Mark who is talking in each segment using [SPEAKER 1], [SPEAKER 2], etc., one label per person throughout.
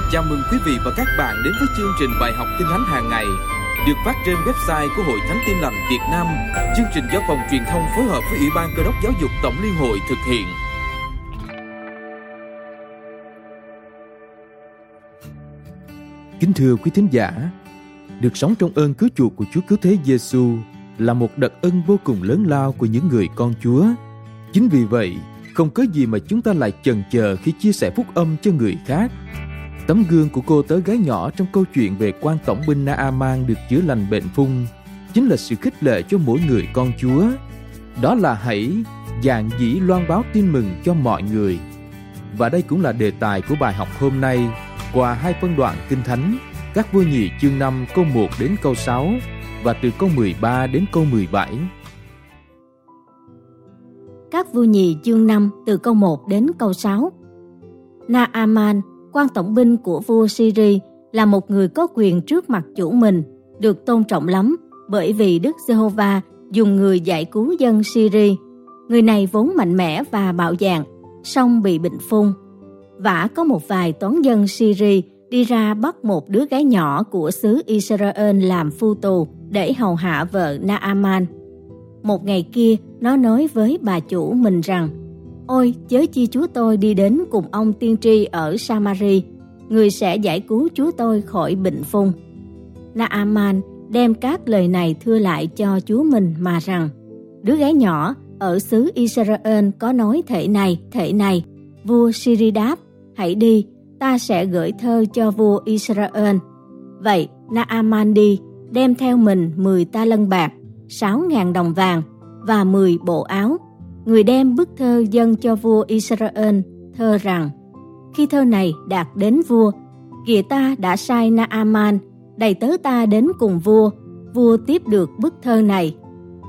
[SPEAKER 1] Chào mừng quý vị và các bạn đến với chương trình bài học Kinh Thánh hàng ngày được phát trên website của Hội Thánh Tin Lành Việt Nam. Chương trình do Phòng Truyền thông phối hợp với Ủy ban Cơ đốc Giáo dục Tổng Liên hội thực hiện.
[SPEAKER 2] Kính thưa quý thính giả, được sống trong ơn cứu chuộc của Chúa Cứu Thế Giêsu là một đặc ân vô cùng lớn lao của những người con Chúa. Chính vì vậy, không có gì mà chúng ta lại chần chờ khi chia sẻ phúc âm cho người khác. Tấm gương của cô tớ gái nhỏ trong câu chuyện về quan tổng binh Na-a-man được chữa lành bệnh phung chính là sự khích lệ cho mỗi người con Chúa. Đó là hãy dạn dĩ loan báo tin mừng cho mọi người. Và đây cũng là đề tài của bài học hôm nay qua hai phân đoạn Kinh Thánh, Các Vua Nhì chương 5 câu 1 đến câu 6 và từ câu 13 đến câu 17.
[SPEAKER 3] Các Vua Nhì chương 5 từ câu 1 đến câu 6. Na-a-man, quan tổng binh của vua Syri, là một người có quyền trước mặt chủ mình, được tôn trọng lắm, bởi vì Đức Giê-hô-va dùng người giải cứu dân Syri. Người này vốn mạnh mẽ và bạo dạn, song bị bệnh phung. Vả có một vài toán dân Syri đi ra bắt một đứa gái nhỏ của xứ Israel làm phu tù để hầu hạ vợ Na-a-man. Một ngày kia, nó nói với bà chủ mình rằng: "Ôi, chớ chi chúa tôi đi đến cùng ông tiên tri ở Samari, người sẽ giải cứu chúa tôi khỏi bệnh phung." Na-a-man đem các lời này thưa lại cho chúa mình mà rằng: "Đứa gái nhỏ ở xứ Israel có nói thể này." Vua Syri đáp: "Hãy đi, ta sẽ gửi thơ cho vua Israel." Vậy Na-a-man đi, đem theo mình 10 ta lân bạc, 6.000 đồng vàng và 10 bộ áo. Người đem bức thơ dâng cho vua Israel, thơ rằng: "Khi thơ này đạt đến vua, kìa ta đã sai Na-a-man đầy tớ ta đến cùng vua. Vua tiếp được bức thơ này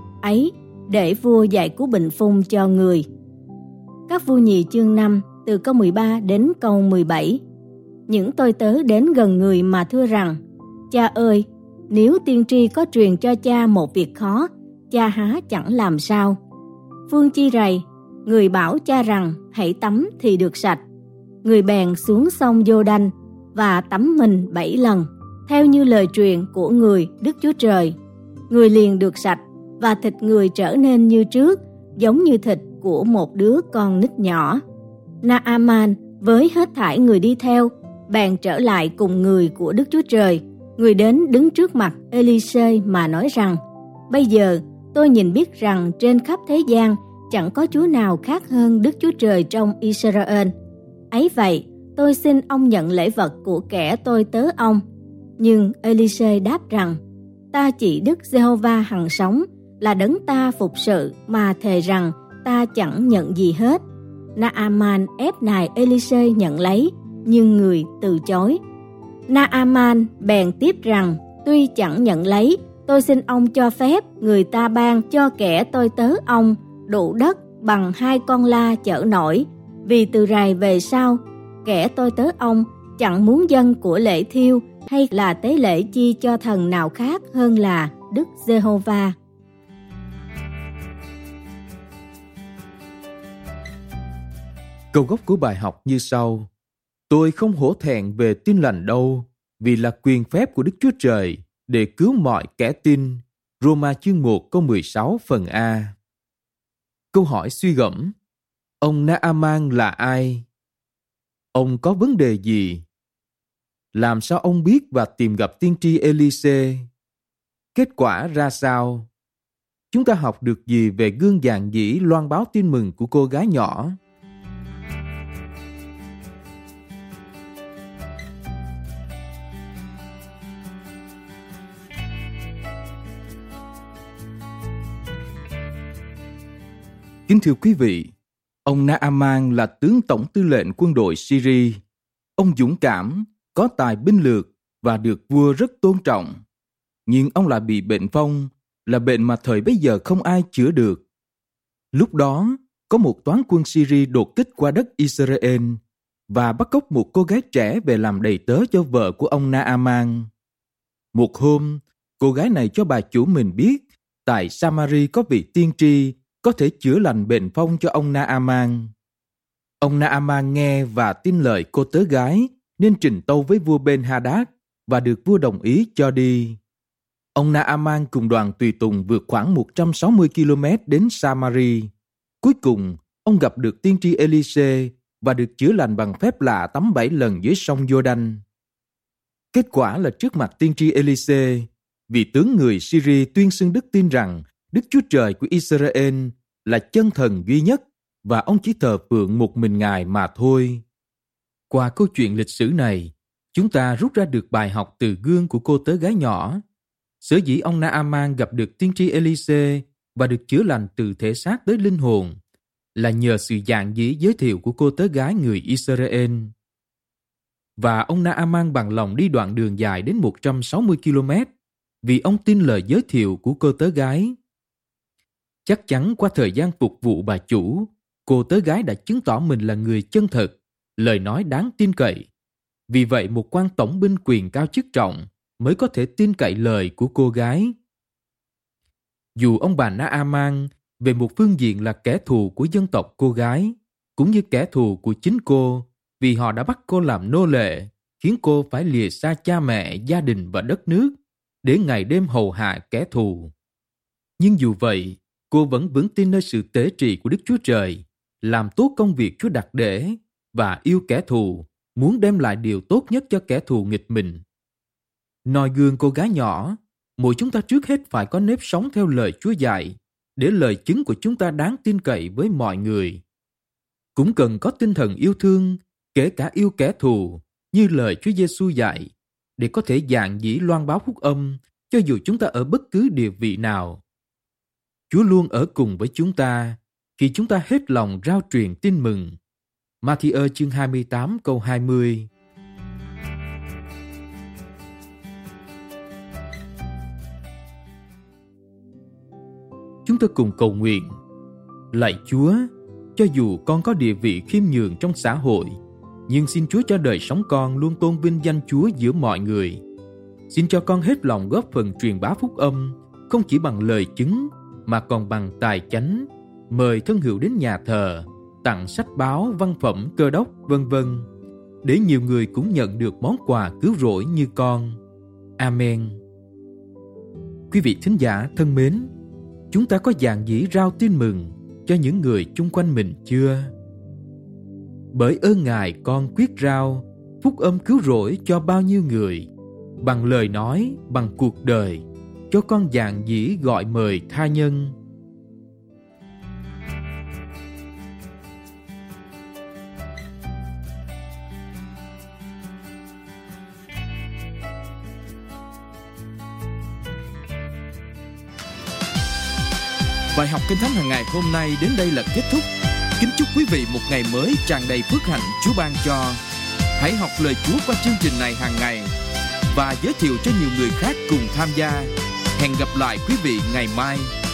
[SPEAKER 3] ấy để vua giải cứu bệnh phung cho người." Các Vua Nhì chương 5 từ câu 13 đến câu 17. Những tôi tớ đến gần người mà thưa rằng: "Cha ơi, nếu tiên tri có truyền cho cha một việc khó, cha há chẳng làm sao?" Phương chi rầy, người bảo cha rằng: "Hãy tắm thì được sạch." Người bèn xuống sông Giô-đanh và tắm mình 7 lần, theo như lời truyền của người Đức Chúa Trời. Người liền được sạch, và thịt người trở nên như trước, giống như thịt của một đứa con nít nhỏ. Na-a-man với hết thảy người đi theo bèn trở lại cùng người của Đức Chúa Trời. Người đến đứng trước mặt Ê-li-sê mà nói rằng: "Bây giờ tôi nhìn biết rằng trên khắp thế gian chẳng có Chúa nào khác hơn Đức Chúa Trời trong Israel. Ấy vậy, tôi xin ông nhận lễ vật của kẻ tôi tớ ông." Nhưng Ê-li-sê đáp rằng: "Ta chỉ Đức Giê-hô-va hằng sống, là đấng ta phục sự, mà thề rằng ta chẳng nhận gì hết." Na-a-man ép nài Ê-li-sê nhận lấy, nhưng người từ chối. Na-a-man bèn tiếp rằng: "Tuy chẳng nhận lấy, tôi xin ông cho phép người ta ban cho kẻ tôi tớ ông đủ đất bằng 2 con la chở nổi, vì từ rày về sau, kẻ tôi tớ ông chẳng muốn dâng của lễ thiêu hay là tế lễ chi cho thần nào khác hơn là Đức Giê-hô-va."
[SPEAKER 2] Câu gốc của bài học như sau: "Tôi không hổ thẹn về tin lành đâu, vì là quyền phép của Đức Chúa Trời để cứu mọi kẻ tin." Roma chương 1 câu 16 phần A. Câu hỏi suy gẫm: ông Na-a-man là ai? Ông có vấn đề gì? Làm sao ông biết và tìm gặp tiên tri Ê-li-sê? Kết quả ra sao? Chúng ta học được gì về gương dạn dĩ loan báo tin mừng của cô gái nhỏ? Kính thưa quý vị, ông Na-a-man là tướng tổng tư lệnh quân đội Syri. Ông dũng cảm, có tài binh lược và được vua rất tôn trọng. Nhưng ông lại bị bệnh phong, là bệnh mà thời bấy giờ không ai chữa được. Lúc đó, có một toán quân Syri đột kích qua đất Israel và bắt cóc một cô gái trẻ về làm đầy tớ cho vợ của ông Na-a-man. Một hôm, cô gái này cho bà chủ mình biết tại Samari có vị tiên tri có thể chữa lành bệnh phong cho ông Na-a-man. Ông Na-a-man nghe và tin lời cô tớ gái, nên trình tâu với vua Ben-Hadad và được vua đồng ý cho đi. Ông Naaman cùng đoàn tùy tùng vượt khoảng 160 km đến Samari. Cuối cùng, ông gặp được tiên tri Elise và được chữa lành bằng phép lạ tắm 7 lần dưới sông Giô-đanh. Kết quả là trước mặt tiên tri Elise, vị tướng người Syria tuyên xưng đức tin rằng Đức Chúa Trời của Israel là chân thần duy nhất và ông chỉ thờ phượng một mình Ngài mà thôi. Qua câu chuyện lịch sử này, chúng ta rút ra được bài học từ gương của cô tớ gái nhỏ. Sở dĩ ông Naaman gặp được tiên tri Elise và được chữa lành từ thể xác tới linh hồn là nhờ sự dạn dĩ giới thiệu của cô tớ gái người Israel. Và ông Naaman bằng lòng đi đoạn đường dài đến 160 km vì ông tin lời giới thiệu của cô tớ gái. Chắc chắn qua thời gian phục vụ bà chủ, cô tớ gái đã chứng tỏ mình là người chân thật, lời nói đáng tin cậy. Vì vậy một quan tổng binh quyền cao chức trọng mới có thể tin cậy lời của cô gái. Dù ông bà Naaman về một phương diện là kẻ thù của dân tộc cô gái, cũng như kẻ thù của chính cô, vì họ đã bắt cô làm nô lệ, khiến cô phải lìa xa cha mẹ, gia đình và đất nước, để ngày đêm hầu hạ kẻ thù. Nhưng dù vậy, cô vẫn vững tin nơi sự tế trị của Đức Chúa Trời, làm tốt công việc Chúa đặt để và yêu kẻ thù, muốn đem lại điều tốt nhất cho kẻ thù nghịch mình. Noi gương cô gái nhỏ, mỗi chúng ta trước hết phải có nếp sống theo lời Chúa dạy, để lời chứng của chúng ta đáng tin cậy với mọi người. Cũng cần có tinh thần yêu thương, kể cả yêu kẻ thù, như lời Chúa Giêsu dạy, để có thể dạn dĩ loan báo phúc âm, cho dù chúng ta ở bất cứ địa vị nào. Chúa luôn ở cùng với chúng ta khi chúng ta hết lòng rao truyền tin mừng. Ma-thi-ơ chương 28 câu 20. Chúng ta cùng cầu nguyện. Lạy Chúa, cho dù con có địa vị khiêm nhường trong xã hội, nhưng xin Chúa cho đời sống con luôn tôn vinh danh Chúa giữa mọi người. Xin cho con hết lòng góp phần truyền bá phúc âm, không chỉ bằng lời chứng, mà còn bằng tài chánh, mời thân hữu đến nhà thờ, tặng sách báo, văn phẩm, cơ đốc, vân vân, để nhiều người cũng nhận được món quà cứu rỗi như con. Amen. Quý vị thính giả thân mến, chúng ta có dạn dĩ rao tin mừng cho những người chung quanh mình chưa? Bởi ơn Ngài con quyết rao phúc âm cứu rỗi cho bao nhiêu người, bằng lời nói, bằng cuộc đời, cho con dạn dĩ gọi mời tha nhân.
[SPEAKER 1] Bài học Kinh Thánh hàng ngày hôm nay đến đây là kết thúc. Kính chúc quý vị một ngày mới tràn đầy phước hạnh Chúa ban cho. Hãy học lời Chúa qua chương trình này hàng ngày và giới thiệu cho nhiều người khác cùng tham gia. Hẹn gặp lại quý vị ngày mai.